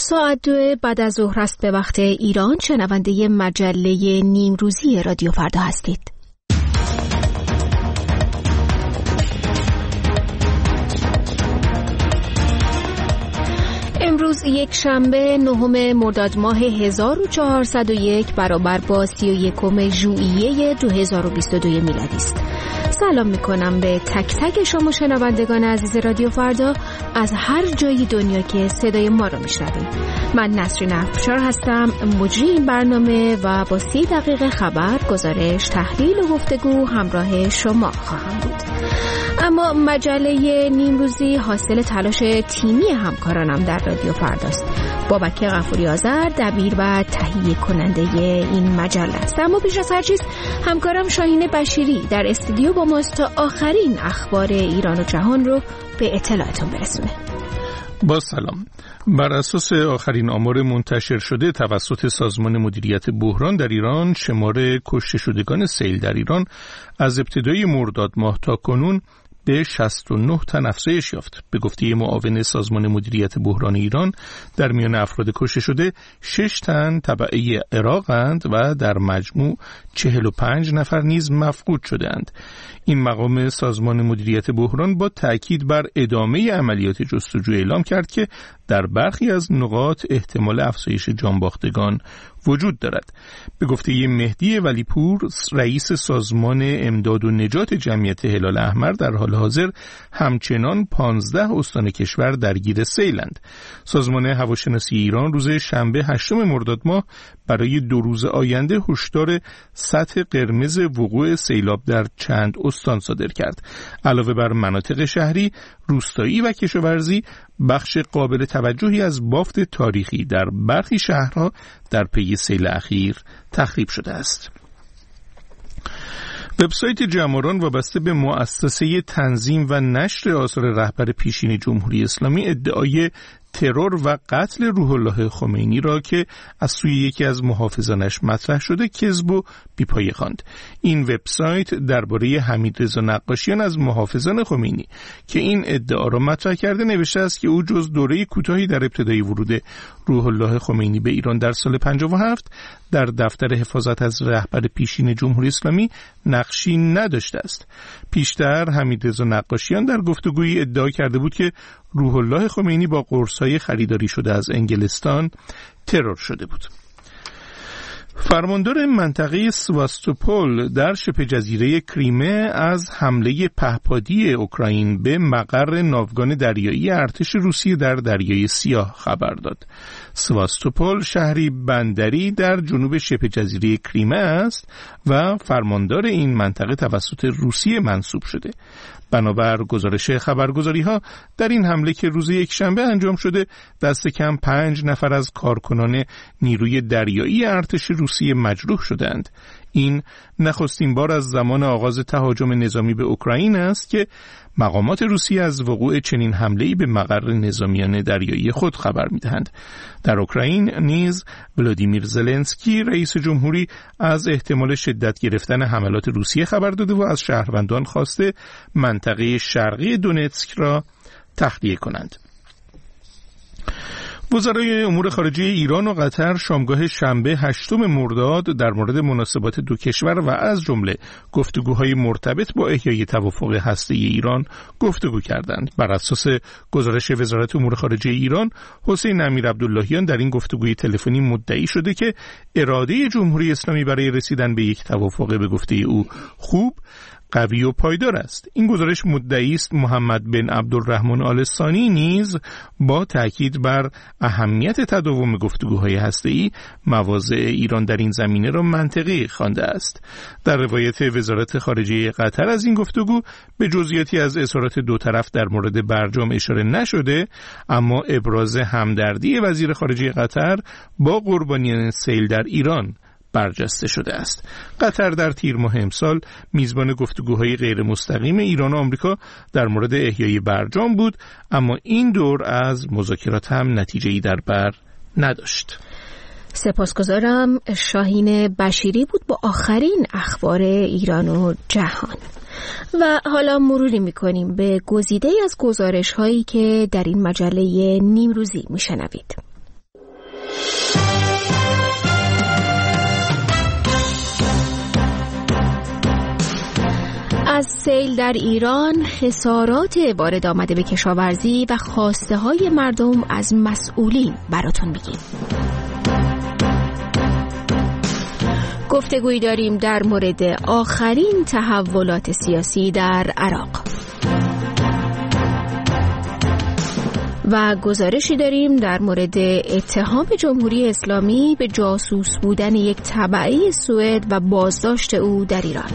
ساعت 2 بعد از ظهر است به وقت ایران. شنونده مجله نیمروزی رادیو فردا هستید. امروز یک شنبه 9 مرداد ماه 1401 برابر با 31 ژوئیه 2022 میلادی است. سلام میکنم به تک تک شما شنوندگان عزیز رادیو فردا از هر جای دنیا که صدای ما رو میشنوید. من نسرین افشار هستم، مجری این برنامه و با 30 دقیقه خبر، گزارش، تحلیل و گفتگو همراه شما خواهم بود. اما مجله نیمروزی حاصل تلاش تیمی همکارانم در رادیو فرداست. بابک غفوری آذر دبیر و تهیه کننده این مجله است. اما پیش از هر چیز همکارم شاهین بشیری در استودیو با ماست تا آخرین اخبار ایران و جهان رو به اطلاعتون برسونه. با سلام. بر اساس آخرین آمار منتشر شده توسط سازمان مدیریت بحران در ایران، شمار کشته شدگان سیل در ایران از ابتدای مرداد ماه تا کنون به 69 تن افزایش یافت. به گفته معاون سازمان مدیریت بحران ایران، در میان افراد کشته شده 6 تن تبعه عراق‌اند و در مجموع 45 نفر نیز مفقود شده‌اند. این مقام سازمان مدیریت بحران با تأکید بر ادامه عملیات جستجو اعلام کرد که در برخی از نقاط احتمال افزایش جانباختگان وجود دارد. به گفته مهدی ولیپور، رئیس سازمان امداد و نجات جمعیت هلال احمر، در حال حاضر همچنان 15 استان کشور درگیر سیلند. سازمان هواشناسی ایران روز شنبه 8 مرداد ماه برای 2 روز آینده هشدار سطح قرمز وقوع سیلاب در چند استان صادر کرد. علاوه بر مناطق شهری، روستایی و کشاورزی، بخش قابل توجهی از بافت تاریخی در برخی شهرها در پی سیل اخیر تخریب شده است. وبسایت جماران وابسته به مؤسسه تنظیم و نشر آثار رهبر پیشین جمهوری اسلامی ادعای ترور و قتل روح الله خمینی را که از سوی یکی از محافظانش مطرح شده کذب و بی‌پایه خواند. این وبسایت درباره حمیدرضا نقاشیان از محافظان خمینی که این ادعا را مطرح کرده نوشته است که او جز دوره کوتاهی در ابتدای ورود روح الله خمینی به ایران در سال 57 در دفتر حفاظت از رهبر پیشین جمهوری اسلامی نقشی نداشته است. پیشتر حمیدرضا نقاشیان در گفتگویی ادعا کرده بود که روح الله خمینی با قرص‌های خریداری شده از انگلستان ترور شده بود. فرماندار منطقه سواستوپول در شبه جزیره کریمه از حمله پهپادی اوکراین به مقر ناوگان دریایی ارتش روسیه در دریای سیاه خبر داد. سواستوپول شهری بندری در جنوب شبه جزیره کریمه است و فرماندار این منطقه توسط روسیه منصوب شده. بنابر گزارش خبرگزاری‌ها، در این حمله که روز یکشنبه انجام شده، دست کم 5 نفر از کارکنان نیروی دریایی ارتش روسیه مجروح شدند. این نخستین بار از زمان آغاز تهاجم نظامی به اوکراین است که مقامات روسیه از وقوع چنین حمله‌ای به مقر نظامیان دریایی خود خبر می‌دهند. در اوکراین نیز ولادیمیر زلنسکی رئیس جمهوری از احتمال شدت گرفتن حملات روسیه خبر داده و از شهروندان خواسته منطقه شرقی دونتسک را تخلیه کنند. وزرای امور خارجه ایران و قطر شامگاه شنبه 8 مرداد در مورد مناسبات دو کشور و از جمله گفتگوهای مرتبط با احیای توافق هسته‌ای ایران گفتگو کردند. بر اساس گزارش وزارت امور خارجه ایران، حسین امیرعبداللهیان در این گفتگوی تلفنی مدعی شده که اراده جمهوری اسلامی برای رسیدن به یک توافق به گفته او خوب، قوی و پایدار است. این گزارش مدعی است محمد بن عبدالرحمن آل ثانی نیز با تأکید بر اهمیت تداوم گفتگوهای هسته‌ای مواضع ایران در این زمینه را منطقی خوانده است. در روایت وزارت خارجه قطر از این گفتگو به جزئیاتی از اظهارات دو طرف در مورد برجام اشاره نشده، اما ابراز همدردی وزیر خارجه قطر با قربانیان سیل در ایران برجسته شده است. قطر در تیر ماه امسال میزبان گفتگوهای غیر مستقیم ایران و آمریکا در مورد احیای برجام بود، اما این دور از مذاکرات هم نتیجه‌ای در بر نداشت. سپاسگزارم. شاهین بشیری بود با آخرین اخبار ایران و جهان. و حالا مروری می‌کنیم به گزیده‌ای از گزارش‌هایی که در این مجله نیمروزی می‌شنوید. از سیل در ایران، خسارات وارد آمده به کشاورزی و خواسته های مردم از مسئولین براتون میگیم. گفتگویی داریم در مورد آخرین تحولات سیاسی در عراق و گزارشی داریم در مورد اتهام جمهوری اسلامی به جاسوس بودن یک تبعه سوئد و بازداشت او در ایران.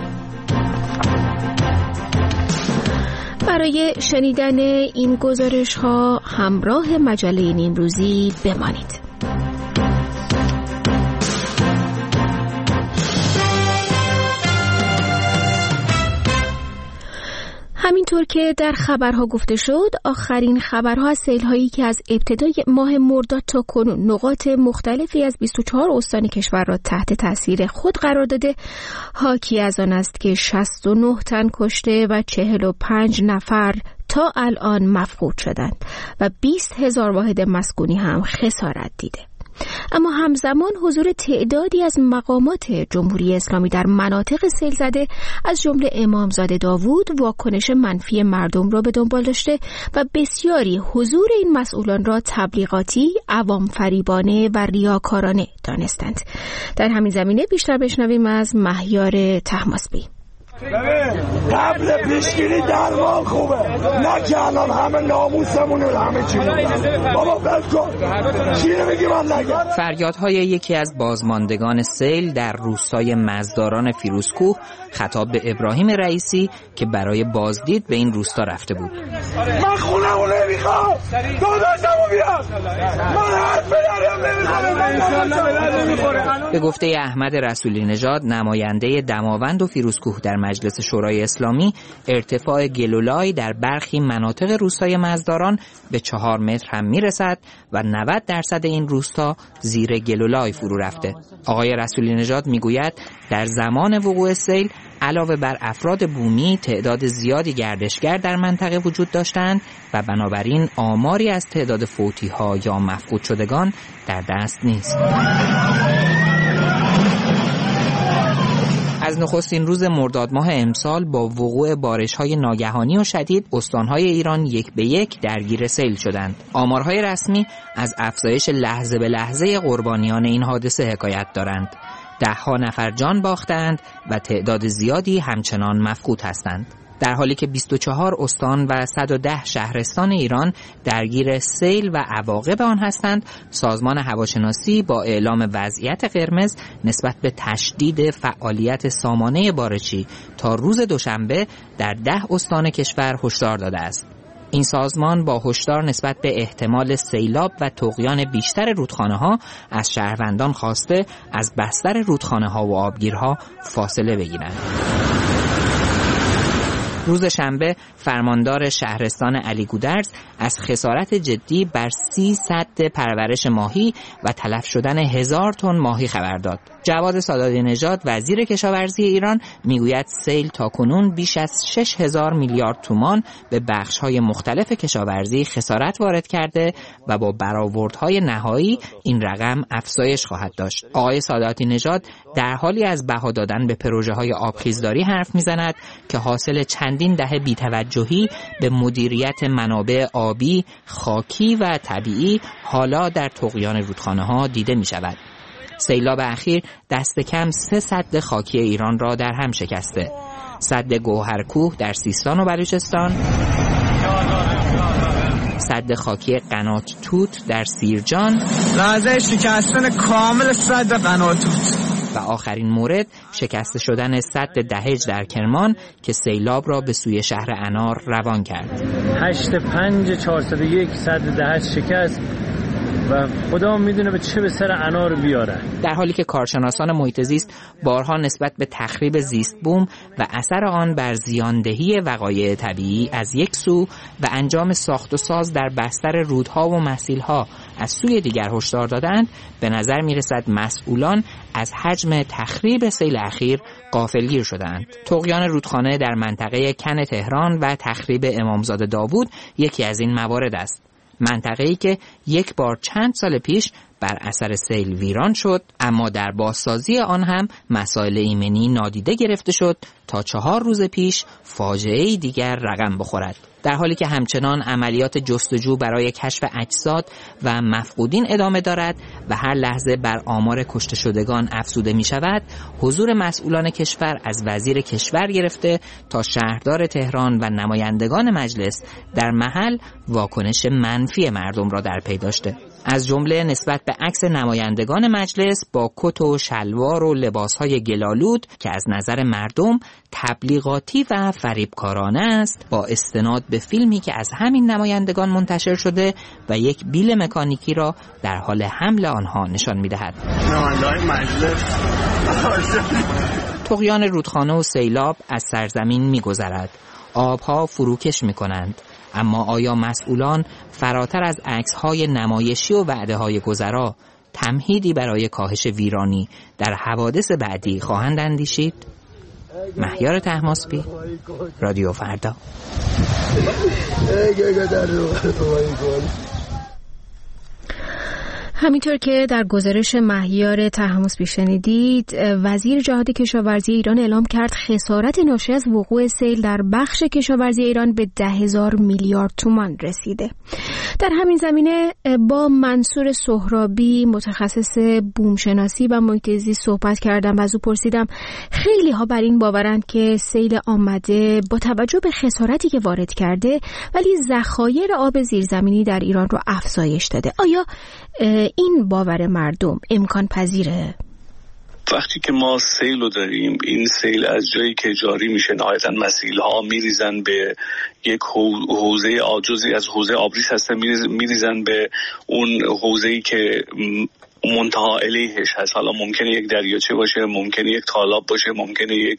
برای شنیدن این گزارش ها همراه مجله نیمروزی بمانید. همینطور که در خبرها گفته شد، آخرین خبرها از سیل‌هایی که از ابتدای ماه مرداد تا کنون نقاط مختلفی از 24 استان کشور را تحت تاثیر خود قرار داده، حاکی از آن است که 69 تن کشته و 45 نفر تا الان مفقود شدند و 20,000 واحد مسکونی هم خسارت دیده. اما همزمان حضور تعدادی از مقامات جمهوری اسلامی در مناطق سیل زده از جمله امامزاده داوود واکنش منفی مردم را به دنبال داشته و بسیاری حضور این مسئولان را تبلیغاتی، عوام فریبانه و ریاکارانه دانستند. در همین زمینه بیشتر بشنویم از مهیار طهماسبی. قبل پیشگیری درمان خوبه، نه که الان همه ناموسمون و همه چی بابا بلکن چی نمیگی من نگم. فریادهای یکی از بازماندگان سیل در روستای مزداران فیروزکوه خطاب به ابراهیم رئیسی که برای بازدید به این روستا رفته بود. من خونمو نمیخوام، داداشمو بیار، من حرف بدارم. به گفته احمد رسولی نژاد، نماینده دماوند و فیروزکوه در مجلس شورای اسلامی، ارتفاع گلولای در برخی مناطق روستای مزداران به 4 متر هم میرسد و 90% این روستا زیر گلولای فرو رفته. آقای رسولی نژاد میگوید در زمان وقوع سیل علاوه بر افراد بومی تعداد زیادی گردشگر در منطقه وجود داشتند و بنابراین آماری از تعداد فوتی‌ها یا مفقود شدگان در دست نیست. از نخستین روز مرداد ماه امسال با وقوع بارش‌های ناگهانی و شدید، استان‌های ایران یک به یک درگیر سیل شدند. آمارهای رسمی از افزایش لحظه به لحظه قربانیان این حادثه حکایت دارند. 10 نفر جان باختند و تعداد زیادی همچنان مفقود هستند. در حالی که 24 استان و 110 شهرستان ایران درگیر سیل و عواقب آن هستند، سازمان هواشناسی با اعلام وضعیت قرمز نسبت به تشدید فعالیت سامانه بارشی تا روز دوشنبه در 10 استان کشور هشدار داده است. این سازمان با هشدار نسبت به احتمال سیلاب و طغیان بیشتر رودخانه‌ها از شهروندان خواسته از بستر رودخانه‌ها و آبگیرها فاصله بگیرند. روز شنبه فرماندار شهرستان علی گودرز از خسارت جدی بر 30 سد پرورش ماهی و تلف شدن 1000 تن ماهی خبر داد. جواد ساداتی نژاد وزیر کشاورزی ایران میگوید سیل تاکنون بیش از 6000 میلیارد تومان به بخش‌های مختلف کشاورزی خسارت وارد کرده و با برآوردهای نهایی این رقم افزایش خواهد داشت. آقای ساداتی نژاد در حالی از بها دادن به پروژه‌های آبخیزداری حرف میزند که حاصل چندین دهه بی‌توجهی به مدیریت منابع آبی، خاکی و طبیعی حالا در طغیان رودخانه‌ها دیده می‌شود. سیلاب اخیر دست کم 3 سد خاکی ایران را در هم شکسته. سد گوهرکوه در سیستان و بلوچستان، سد خاکی قنات توت در سیرجان، لحظه شکستن کامل سد قنات توت و آخرین مورد شکسته شدن سد دهج در کرمان که سیلاب را به سوی شهر انار روان کرد. 85401 سد دهج شکست و خدا میدونه به چه به سر انار بیاره. در حالی که کارشناسان محیط زیست بارها نسبت به تخریب زیست بوم و اثر آن بر زیاندهی وقایع طبیعی از یک سو و انجام ساخت و ساز در بستر رودها و مسیلها از سوی دیگر هشدار دادند، به نظر میرسد مسئولان از حجم تخریب سیل اخیر غافلگیر شدند. طغیان رودخانه در منطقه کن تهران و تخریب امامزاده داوود یکی از این موارد است. منطقه‌ای که یک بار چند سال پیش بر اثر سیل ویران شد، اما در بازسازی آن هم مسائل ایمنی نادیده گرفته شد تا 4 روز پیش فاجعه‌ای دیگر رقم بخورد. در حالی که همچنان عملیات جستجو برای کشف اجساد و مفقودین ادامه دارد و هر لحظه بر آمار کشته شدگان افزوده می شود، حضور مسئولان کشور از وزیر کشور گرفته تا شهردار تهران و نمایندگان مجلس در محل واکنش منفی مردم را در پی داشته. از جمله نسبت به عکس نمایندگان مجلس با کت و شلوار و لباسهای گلالود که از نظر مردم تبلیغاتی و فریبکارانه است، با استناد به فیلمی که از همین نمایندگان منتشر شده و یک بیل مکانیکی را در حال حمل آنها نشان می‌دهد. نمایندگان مجلس طغیان رودخانه و سیلاب از سرزمین می‌گذرد. آبها فروکش می‌کنند. اما آیا مسئولان فراتر از عکس‌های نمایشی و وعده‌های گذرا تمهیدی برای کاهش ویرانی در حوادث بعدی خواهند اندیشید؟ مهیار طهماسبی، رادیو فردا. همینطور که در گزارش مهیار طهماسبی شنیدید، وزیر جهاد کشاورزی ایران اعلام کرد خسارت ناشی از وقوع سیل در بخش کشاورزی ایران به 10,000 میلیارد تومان رسیده. در همین زمینه با منصور سهرابی متخصص بومشناسی و محیط زیست صحبت کردم و از او پرسیدم خیلی ها بر این باورند که سیل آمده با توجه به خسارتی که وارد کرده ولی ذخایر آب زیرزمینی در ایران رو افزایش داده. آیا این باور مردم امکان پذیره؟ وقتی که ما سیل رو داریم، این سیل از جایی که جاری میشه نهایتاً مسیل ها میریزن به یک حوزه جزئی از حوزه آبریز هستن، میریزن به اون حوزه‌ای که منتها الیهش هست. حالا ممکنه یک دریاچه باشه، ممکنه یک تالاب باشه، ممکنه یک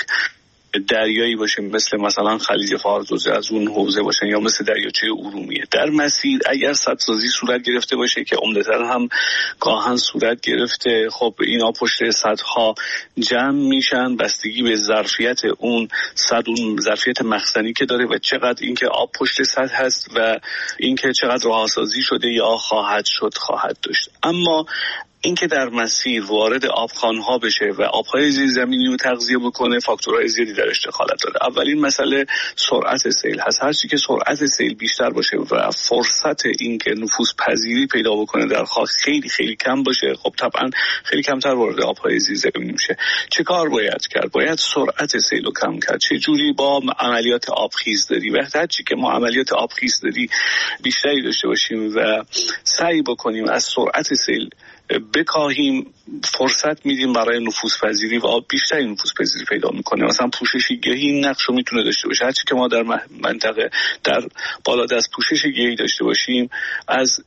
دریایی باشه مثلا خلیج فارس از اون حوزه باشه یا مثل دریاچه ارومیه. در مسیر اگر سدسازی صورت گرفته باشه که عمدتاً هم گاهن صورت گرفته، خب اینا پشت سدها جمع میشن، بستگی به ظرفیت اون سد، اون ظرفیت مخزنی که داره و چقدر اینکه آب پشت سد هست و اینکه چقدر رهاسازی شده یا خواهد داشت. اما اینکه در مسیر وارد آبخوان‌ها بشه و آب‌های زیرزمینی رو تغذیه بکنه فاکتورهای زیادی درش دخالت داره. اولین مسئله سرعت سیل هست. هر چی که سرعت سیل بیشتر باشه و فرصت اینکه نفوذ پذیری پیدا بکنه در خاک خیلی خیلی کم باشه، خب طبعا خیلی کمتر وارد آب‌های زیرزمینی میشه. چه کار باید کرد؟ باید سرعت سیل رو کم کرد. چه جوری؟ با عملیات آبخیزداری. وقتی هر چی که ما عملیات آبخیزداری بیشتری داشته باشیم و سعی بکنیم از سرعت سیل بکاهیم، فرصت میدیم برای نفوذپذیری و آب بیشتری نفوذپذیری پیدا میکنه. مثلا پوشش گیاهی این نقش رو میتونه داشته باشه. هرچی که ما در منطقه در بالادست پوشش گیاهی داشته باشیم، از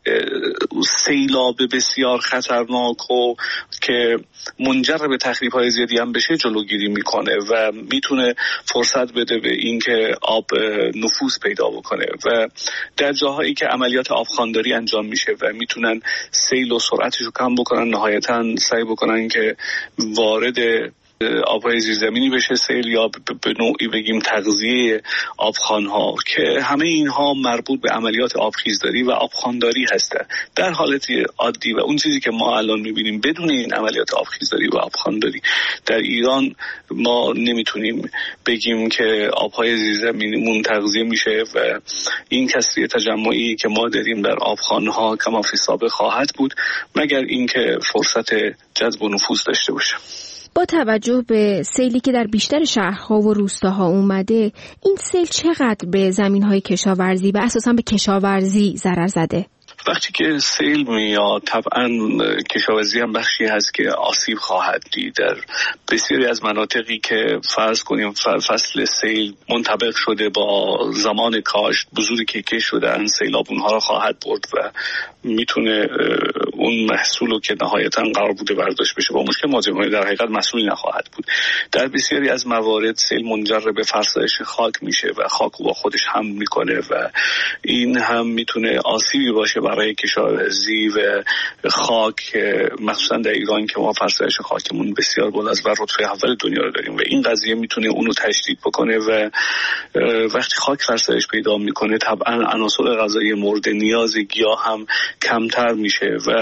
سیلاب بسیار خطرناک و که منجر به تخریب‌های زیادی هم بشه جلوگیری میکنه و میتونه فرصت بده به اینکه آب نفوذ پیدا بکنه. و در جاهایی که عملیات آبخوانداری انجام میشه و میتونن سیل و سرعتش رو کم بکنن، نهایتاً سعی بکنن که وارد آبهای زیرزمینی بشه سیل یا به نوعی بگیم تغذیه آبخوان‌ها، که همه اینها مربوط به عملیات آبخیزداری و آبخوانداری هستند. در حالت عادی و اون چیزی که ما الان می‌بینیم بدون این عملیات آبخیزداری و آبخوانداری در ایران ما نمیتونیم بگیم که آبهای زیرزمینیمون تغذیه میشه و این کسری تجمعی که ما داریم در آبخوان‌ها کما فی سابق خواهد بود، مگر اینکه فرصت جذب و نفوذ داشته باشه. با توجه به سیلی که در بیشتر شهرها و روستاها اومده، این سیل چقدر به زمین‌های کشاورزی و اساساً به کشاورزی ضرر زده؟ وقتی که سیل میاد طبعا کشاورزی هم بخشی هست که آسیب خواهد دید. در بسیاری از مناطقی که فرض کنیم فصل سیل منطبق شده با زمان کاشت، بذوری که کش شدن، سیلاب اونها را خواهد برد و میتونه اون محصولو که نهایتاً قرار بوده برداشت بشه با مشکل مواجه، در حقیقت محصولی نخواهد بود. در بسیاری از موارد سیل منجر به فرسایش خاک میشه و خاک با خودش هم میکنه و این هم میتونه آسیبی باشه برای کشاورزی و خاک، مخصوصا در ایران که ما فرسایش خاکمون بسیار بالاست و رتبه اول دنیا رو داریم و این قضیه میتونه اونو تشدید بکنه و وقتی خاک فرسایش پیدا میکنه طبعا عناصر غذایی مورد نیاز گیاه هم کمتر میشه و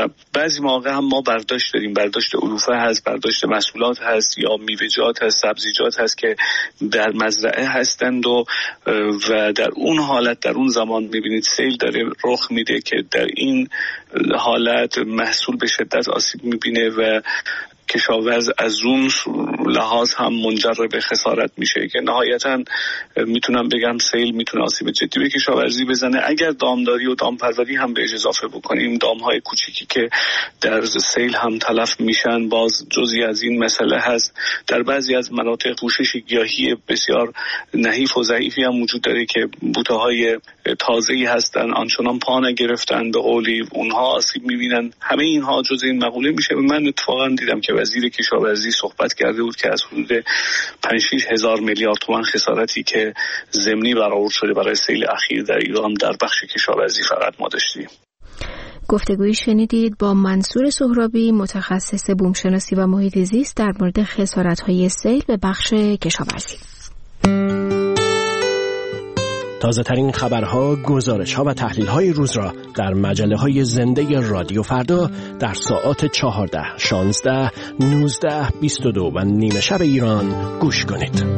و بعضی مواقع هم ما برداشت داریم، برداشت علوفه هست، برداشت محصولات هست یا میوه‌جات هست، سبزیجات هست که در مزرعه هستند و در اون حالت در اون زمان میبینید سیل داره رخ میده که در این حالت محصول به شدت آسیب میبینه و کشاورز از اون لحاظ هم منجر به خسارت میشه که نهایتا میتونم بگم سیل میتونه آسیب جدی به کشاورزی بزنه. اگر دامداری و دامپروری هم بهش اضافه بکنیم، دامهای کوچیکی که در سیل هم تلف میشن، باز جزئی از این مسئله هست. در بعضی از مناطق پوشش گیاهی بسیار نحیف و ضعیفی هم وجود داره که بوته‌های تازه‌ای هستن، آنچنان پا نگرفتن به قولی، اونها آسیب میبینن. همه اینها جزء این مقوله میشه. من اتفاقا دیدم که وزیر کشاورزی صحبت کرده بود که از حدود 5-6 هزار میلیارد تومان خسارتی که ضمنی برآورد شده برای سیل اخیر در ایران در بخش کشاورزی فقط ما داشتیم. گفتگویی شنیدید با منصور سهرابی، متخصص بومشناسی و محیط زیست در مورد خسارت‌های سیل به بخش کشاورزی. تازه‌ترین خبرها، گزارش‌ها و تحلیل‌های روز را در مجله‌های زنده رادیو فردا در ساعات 14، 16، 19، 22 و نیمه شب ایران گوش کنید.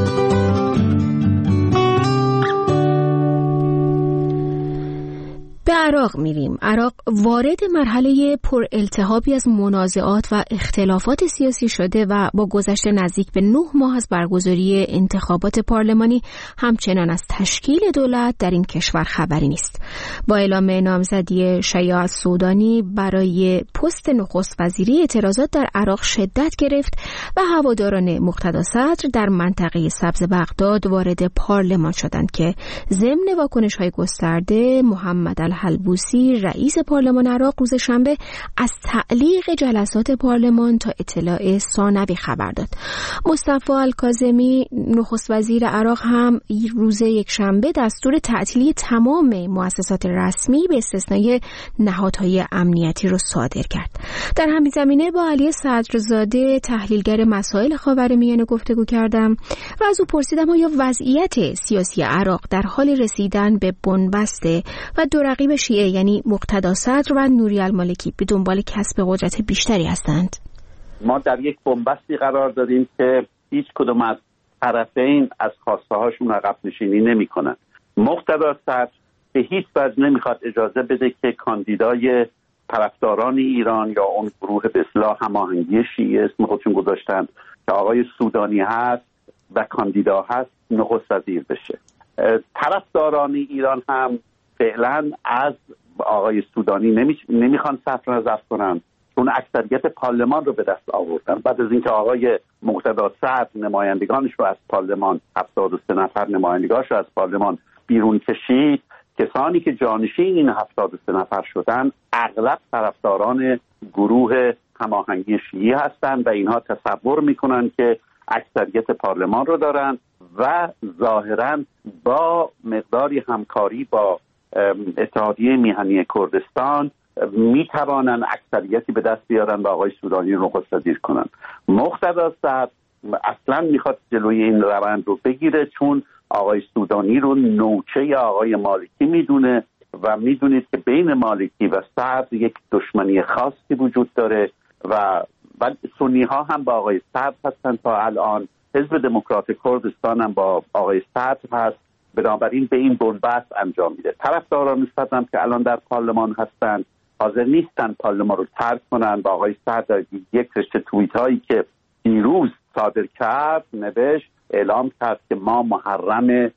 به عراق میریم. عراق وارد مرحله پر التهابی از منازعات و اختلافات سیاسی شده و با گذشت نزدیک به 9 ماه از برگزاری انتخابات پارلمانی همچنان از تشکیل دولت در این کشور خبری نیست. با اعلام نامزدی شیعه السودانی برای پست نخست وزیری، اعتراضات در عراق شدت گرفت و هواداران مقتدا صدر در منطقه سبز بغداد وارد پارلمان شدند که ضمن واکنش‌های گسترده محمد الحلبوسی رئیس پارلمان عراق روز شنبه از تعلیق جلسات پارلمان تا اطلاع ثانوی خبر داد. مصطفی الکاظمی نخست وزیر عراق هم روز یک شنبه دستور تعطیلی تمام مؤسسات رسمی به استثنای نهادهای امنیتی را صادر کرد. در همین زمینه با علی صدرزاده تحلیلگر مسائل خاورمیانه گفتگو کردم و از او پرسیدم آیا وضعیت سیاسی عراق در حال رسیدن به بنبست و دو رقیب شیعه یعنی مقتدا صدر و نوری المالکی به دنبال کسب قدرت بیشتری هستند؟ ما در یک بنبستی قرار داریم که هیچ کدوم از طرفین از خواسته هاشون عقب نشینی نمی‌کنن. مقتدا صدر به هیچ وجه نمیخواد اجازه بده که کاندیدای طرفداران ایران یا اون گروه به اصطلاح هماهنگی شیعه اسم خودشون گذاشتن که آقای سودانی هست و کاندیدا هست نخست وزیر بشه. طرفداران ایران هم فعلا از آقای سودانی نمیخوان صف نظر کنن، چون اکثریت پارلمان رو به دست آوردن. بعد از اینکه آقای مقتدا صدر نمایندگانش رو از پارلمان 73 نفر نمایندگانش رو از پارلمان بیرون کشید، کسانی که جانشین این 73 نفر شدن اغلب طرفداران گروه هماهنگی شیعی هستند و اینها تصور میکنن که اکثریت پارلمان رو دارن و ظاهراً با مقداری همکاری با اتحادیه میهنی کردستان میتوانن اکثریتی به دست بیارن و آقای سودانی رو نخست وزیر کنن. مقتدا صدر اصلا میخواد جلوی این روند رو بگیره، چون آقای سودانی رو نوچه آقای مالکی میدونه و میدونید که بین مالکی و صدر یک دشمنی خاصی وجود داره و سنی ها هم با آقای صدر هستن تا الان. حزب دموکرات کردستان هم با آقای صدر هست، بنابراین به این بنبست انجام میده. طرفداران صدر هم که الان در پارلمان هستن حاضر نیستن پارلمان رو ترک کنن. با آقای صدر یک رشته توییت هایی که دیروز صادر کرد نوشت، اعلام کرد که ما محرم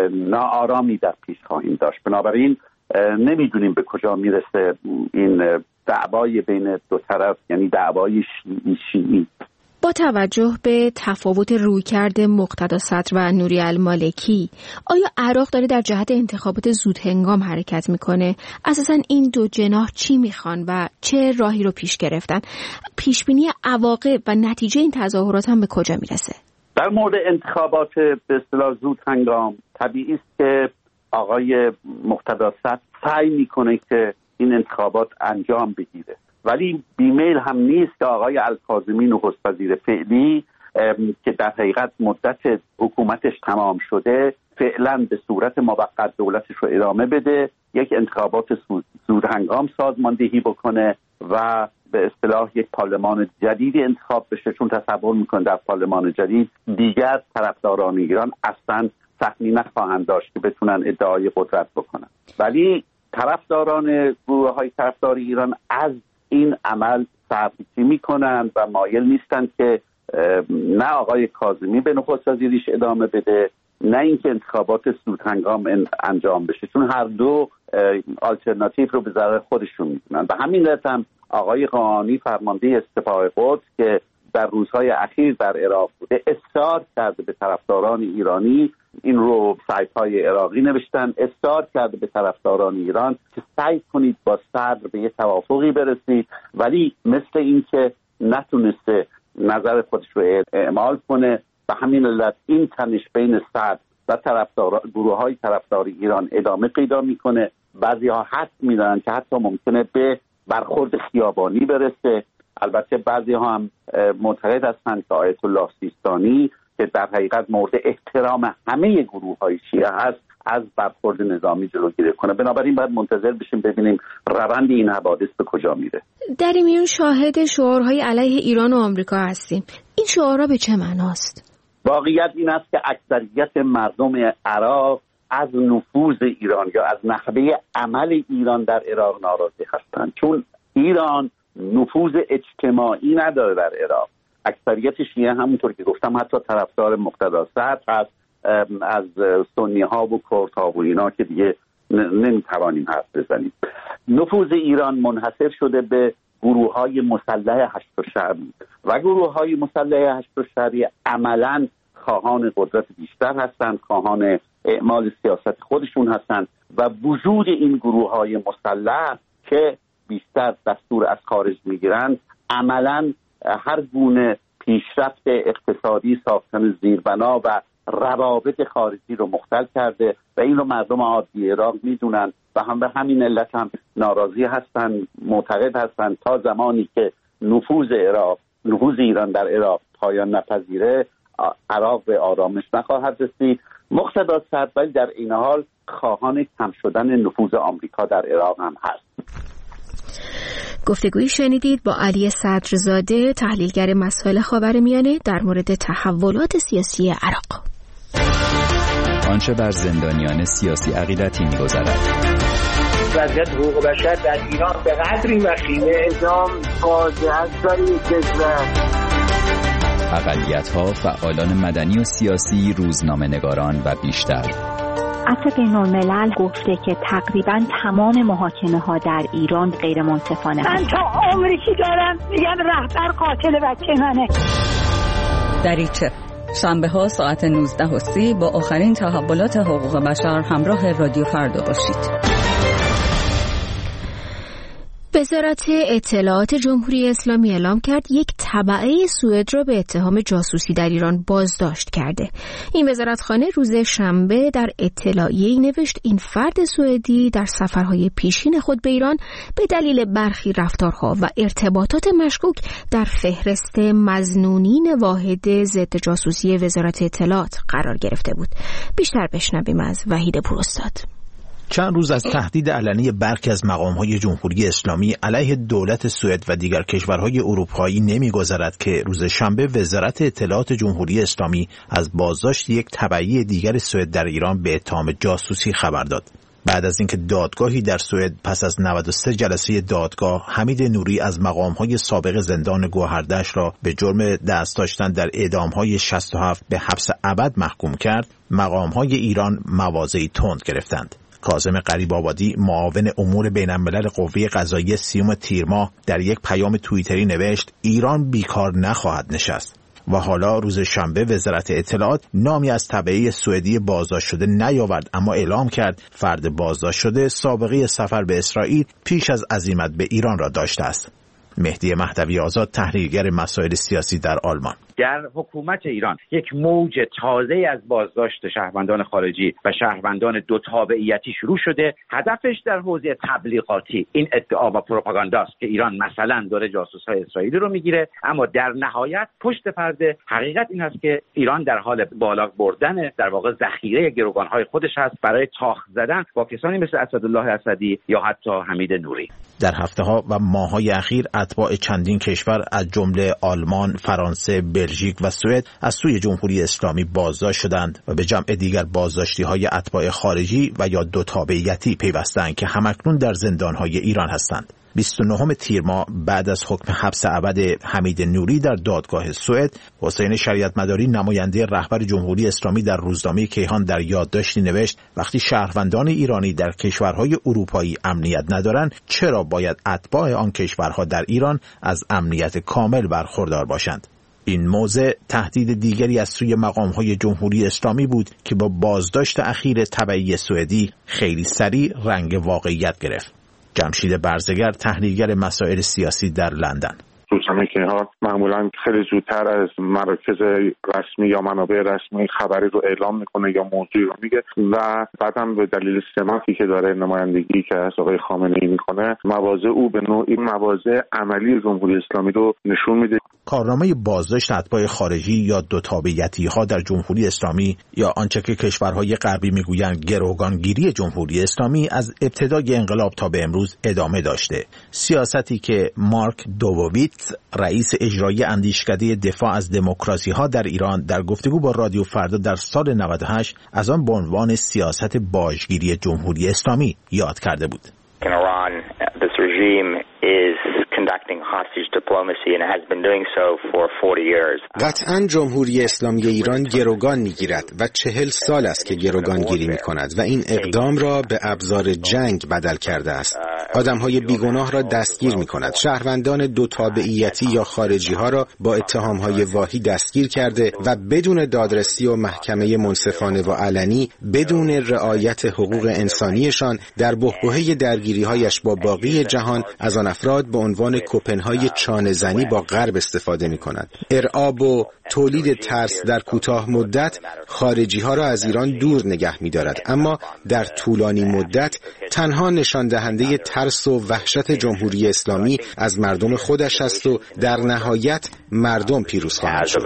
ناآرامی در پیش خواهیم داشت. بنابراین نمیدونیم به کجا میرسه این دعوای بین دو طرف، یعنی دعوای شیعی. با توجه به تفاوت رویکرد مقتدا صدر و نوری المالکی، آیا عراق داره در جهت انتخابات زود هنگام حرکت میکنه؟ اساساً این دو جناح چی میخوان و چه راهی رو پیش گرفتن؟ پیشبینی عواقب و نتیجه این تظاهرات هم به کجا میرسه؟ در مورد انتخابات به اصطلاح زود هنگام طبیعی است که آقای مقتدا صدر سعی میکنه که این انتخابات انجام بگیره، ولی بیمیل هم نیست که آقای الکاظمی نخست وزیر فعلی که در حقیقت مدت حکومتش تمام شده فعلا به صورت موقت دولتش رو ادامه بده، یک انتخابات زود هنگام سازماندهی بکنه و به اصطلاح یک پارلمان جدیدی انتخاب بشه، چون تصور میکنه در پارلمان جدید دیگر طرفداران ایران اصلا سهمی نخواهند داشت که بتونن ادعای قدرت بکنن. ولی طرفداران گروه‌های طرفدار ایران از این عمل صرفه‌جویی میکنن و مایل نیستن که نه آقای کاظمی به نخست وزیریش ادامه بده، نه اینکه انتخابات زودهنگام انجام بشه، چون هر دو آلترناتیو رو به ضرر خودشون میدونن. و همین علت هم آقای قاآنی فرمانده سپاه قدس که در روزهای اخیر در عراق بوده اصرار کرده به طرفداران ایرانی، این رو سایت‌های عراقی نوشتن، اصرار کرده به طرفداران ایران که سعی کنید با صدر به یه توافقی برسید، ولی مثل این که نتونسته نظر خودش رو اعمال کنه و همین علت این تنش بین صدر و گروه‌های طرفدار ایران ادامه پیدا میکنه. بعضی‌ها حد می‌دارن که حتی ممکنه به برخورد خیابانی برسه. البته بعضی‌ها هم معتقد هستند که آیت الله سیستانی که در حقیقت مورد احترام همه گروه‌های شیعه هست از برخورد نظامی جلوگیری کنه. بنابراین باید منتظر بشیم ببینیم روند این حوادث به کجا میره. در این میون شاهد شعارهای علیه ایران و آمریکا هستیم. این شعارها به چه معناست؟ واقعیت این است که اکثریت مردم عراق از نفوذ ایران یا از نحوه عمل ایران در عراق ناراضی هستند، چون ایران نفوذ اجتماعی نداره در عراق. اکثریت شیعه همونطور که گفتم حتی طرفدار مقتدا صدر هست، از سنی ها و کرد ها و اینا که دیگه نمیتوانیم حرف بزنیم. نفوذ ایران منحصر شده به گروه های مسلح هشت‌الشعبی و گروه های مسلح هشت‌الشعبی عملاً خواهان قدرت بیشتر هستند، خواهان اعمال سیاست خودشون هستند و وجود این گروه های مسلح که بیشتر دستور از خارج میگیرند عملاً هر گونه پیشرفت اقتصادی، ساختن زیربنا و روابط خارجی رو مختل کرده و این رو مردم عادی عراق میدونن و هم به همین علت هم ناراضی هستن، معتقد هستن تا زمانی که نفوذ ایران در عراق پایان نپذیره عراق به آرامش نخواهد رسید. مقتدا صدر ولی در این حال خواهان کم شدن نفوذ آمریکا در عراق هم هست. گفتگویی شنیدید با علی صدرزاده، تحلیلگر مسائل خاورمیانه در مورد تحولات سیاسی عراق. آنچه بر زندانیان سیاسی عقیدتی می‌گذرد. وضعیت حقوق بشر در ایران به قدری وخیمه، اعدام فاجعه است برای کشور. اقلیت‌ها، فعالان مدنی و سیاسی، روزنامه‌نگاران و بیشتر. عطف بین‌الملل گفته که تقریباً تمام محاکمه‌ها در ایران غیر منصفانه من تا عمری که دارم میگم رهبر قاتل بچه منه. دریچه شنبه‌ها ساعت 19:30 با آخرین تحولات حقوق بشر همراه رادیو فردا باشید. وزارت اطلاعات جمهوری اسلامی اعلام کرد یک تبعه سوئد را به اتهام جاسوسی در ایران بازداشت کرده. این وزارتخانه روز شنبه در اطلاعیه‌ای نوشت این فرد سوئدی در سفرهای پیشین خود به ایران به دلیل برخی رفتارها و ارتباطات مشکوک در فهرست مظنونین واحد ضد جاسوسی وزارت اطلاعات قرار گرفته بود. بیشتر بشنویم از وحید پوراستاد. چند روز از تهدید علنی برخی از مقام‌های جمهوری اسلامی علیه دولت سوئد و دیگر کشورهای اروپایی نمی‌گذرد که روز شنبه وزارت اطلاعات جمهوری اسلامی از بازداشت یک تبعی دیگر سوئد در ایران به اتهام جاسوسی خبر داد. بعد از اینکه دادگاهی در سوئد پس از 93 جلسه دادگاه حمید نوری از مقام‌های سابق زندان گوهردش را به جرم دست داشتن در اعدام‌های 67 به حبس ابد محکوم کرد، مقام‌های ایران مواضعی تند گرفتند. کاظم غریب‌آبادی معاون امور بین‌الملل قوه قضاییه 30 تیر ماه در یک پیام توییتری نوشت ایران بیکار نخواهد نشست. و حالا روز شنبه وزارت اطلاعات نامی از تبعه سوئدی بازداشت شده نیاورد، اما اعلام کرد فرد بازداشت شده سابقه سفر به اسرائیل پیش از عزیمت به ایران را داشته است. مهدی مهدوی آزاد، تحلیلگر مسائل سیاسی در آلمان. در حکومت ایران یک موج تازه از بازداشت شهروندان خارجی و شهروندان دو تابعیتی شروع شده. هدفش در حوزه تبلیغاتی این ادعا و پروپاگانداست که ایران مثلا داره جاسوس‌های اسرائیلی رو میگیره، اما در نهایت پشت پرده حقیقت این است که ایران در حال بالا بردن در واقع ذخیره گروگان‌های خودش هست برای تاخ زدن با کسانی مثل اسدالله اسدی یا حتی حمید نوری. در هفته‌ها و ماه‌های اخیر اتباع چندین کشور از جمله آلمان، فرانسه، بلژیک و سوئد از سوی جمهوری اسلامی بازداشت شدند و به جمع دیگر بازداشتی‌های اتباع خارجی و یا دو تابعیتی پیوستند که همکنون در زندان‌های ایران هستند. 29 تیر ماه بعد از حکم حبس ابد حمید نوری در دادگاه سوئد، حسین شریعتمداری نماینده رهبر جمهوری اسلامی در روزنامه کیهان در یادداشتی نوشت وقتی شهروندان ایرانی در کشورهای اروپایی امنیت ندارند، چرا باید اتباع آن کشورها در ایران از امنیت کامل برخوردار باشند؟ این موضع تهدید دیگری از سوی مقام‌های جمهوری اسلامی بود که با بازداشت اخیر تبعی سوئدی خیلی سریع رنگ واقعیت گرفت. جمشید برزگر، تحلیلگر مسائل سیاسی در لندن: روزنامه کیهان معمولا خیلی زودتر از مراکز رسمی یا منابع رسمی خبری رو اعلام میکنه یا موضوعی رو میگه و بعدم به دلیل سمتی که داره نمایندگی که از آقای خامنه‌ای میکنه، مواضع او به نوعی مواضع عملی جمهوری اسلامی رو نشون میده. کارنامه بازداشت اتباع خارجی یا دو تابعیتی‌ها در جمهوری اسلامی یا آنچه که کشورهای غربی میگویند گروگانگیری جمهوری اسلامی از ابتدای انقلاب تا به امروز ادامه داشته. سیاستی که مارک دووویتز، رئیس اجرایی اندیشکده دفاع از دموکراسی‌ها در ایران، در گفتگو با رادیو فردا در سال 98 از آن به عنوان سیاست باجگیری جمهوری اسلامی یاد کرده بود. In Iran, this regime is conducting hostage diplomacy and has been doing so for 40 years. قطعاً جمهوری اسلامی ایران گروگان میگیرد و 40 سال است که گروگان گیری میکند و این اقدام را به ابزار جنگ بدل کرده است. آدمهای بیگناه را دستگیر میکند. شهروندان دو تابعیتی یا خارجی ها را با اتهامهای واهی دستگیر کرده و بدون دادرسی و محکمه منصفانه و علنی، بدون رعایت حقوق انسانیشان، در بحبوحه درگیری‌هایش با باقی جهان از آن افراد به عنوان کوپن‌های چانه‌زنی با غرب استفاده می‌کند. ارعاب و تولید ترس در کوتاه مدت خارجی‌ها را از ایران دور نگه می‌دارد، اما در طولانی مدت تنها نشان دهنده ترس و وحشت جمهوری اسلامی از مردم خودش است و در نهایت مردم پیروز خواهند شد.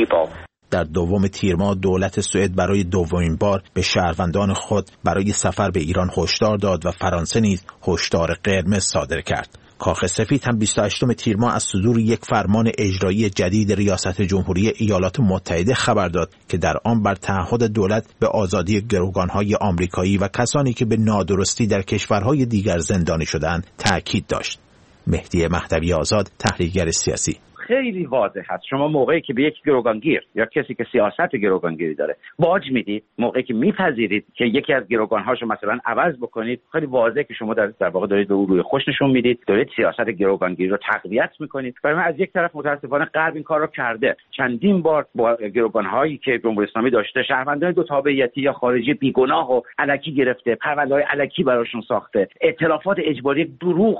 در 2 تیر ماه دولت سوئد برای دومین بار به شهروندان خود برای سفر به ایران هشدار داد و فرانسه نیز هشدار قرمز صادر کرد. کاخ سفید هم 28 تیر ماه از صدور یک فرمان اجرایی جدید ریاست جمهوری ایالات متحده خبر داد که در آن بر تعهد دولت به آزادی گروگان‌های آمریکایی و کسانی که به نادرستی در کشورهای دیگر زندانی شدند تأکید داشت. مهدی مهدوی آزاد، تحلیلگر سیاسی: خیلی واضح هست شما موقعی که به یک گروگانگیر یا کسی که سیاست گروگانگیری داره باج میدید، موقعی که میپذیرید که یکی از گروگانهاشو مثلا عوض بکنید، خیلی واضحه که شما در واقع دارید به او روی خوش نشون میدید، دارید سیاست گروگانگیری رو تقویت میکنید. برای من از یک طرف متاسفانه غرب این کار رو کرده، چندین بار با گروگانهایی که جمهوری اسلامی داشته شهروندان دو تابعیتی یا خارجی بیگناه و الکی گرفته، پرونده‌های الکی براشون ساخته، ائتلافات اجباری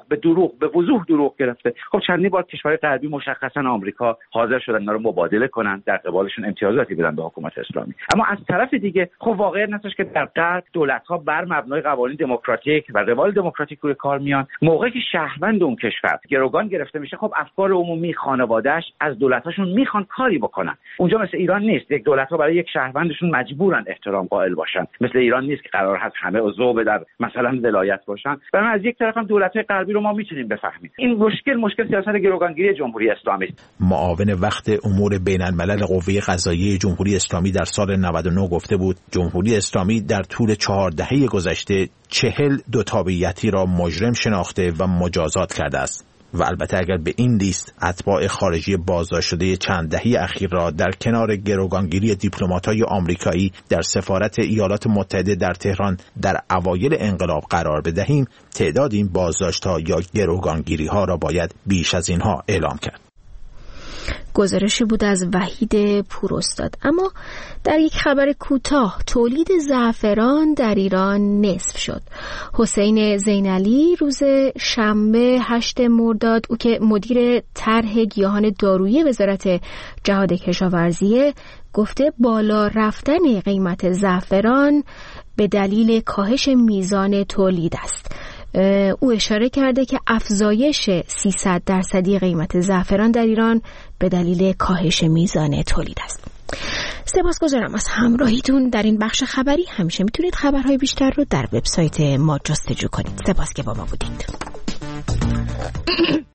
به وضوح دروغ گرفته. خب چندین بار کشورهای غربی مشخص آمریکا حاضر شدن اینا رو مبادله کنن، در قبالشون امتیازاتی بدن به حکومت اسلامی. اما از طرف دیگه خب واقعیت هستش که در غرب دولت‌ها بر مبنای قوانین دموکراتیک و روال دموکراتیک روی کار میان. موقعی که شهروند اون کشور گروگان گرفته میشه، خب افکار عمومی، خانواده‌اش از دولت‌هاشون میخوان کاری بکنن. اونجا مثل ایران نیست، یک دولت‌ها برای یک شهروندشون مجبورن احترام قائل باشن. مثل ایران نیست که قرار هست همه عضو در مثلا ولایت باشن. برای از یک طرف هم دولت‌های غربی رو ما میتونیم بفهمیم. این مشکل سیاست گروگانگیری جمهوری اسلامی. معاون وقت امور بین الملل قوه قضاییه جمهوری اسلامی در سال 99 گفته بود جمهوری اسلامی در طول 4 دهه گذشته 40 دو تابعیتی را مجرم شناخته و مجازات کرده است. و البته اگر به این لیست اتباع خارجی بازداشت شده چند دهه اخیر را در کنار گروگانگیری دیپلمات‌های آمریکایی در سفارت ایالات متحده در تهران در اوایل انقلاب قرار بدهیم، تعداد این بازداشت‌ها یا گروگانگیری‌ها را باید بیش از اینها اعلام کرد. گزارشی بود از وحید پوراستاد. اما در یک خبر کوتاه، تولید زعفران در ایران نصف شد. حسین زینعلی روز شنبه 8 مرداد، او که مدیر طرح گیاهان دارویی وزارت جهاد کشاورزی، گفته بالا رفتن قیمت زعفران به دلیل کاهش میزان تولید است. او اشاره کرده که افزایش 300% قیمت زعفران در ایران به دلیل کاهش میزان تولید است. سپاسگزارم از همراهیتون در این بخش خبری. همیشه میتونید خبرهای بیشتر رو در وبسایت ما جستجو کنید. سپاس که با ما بودید.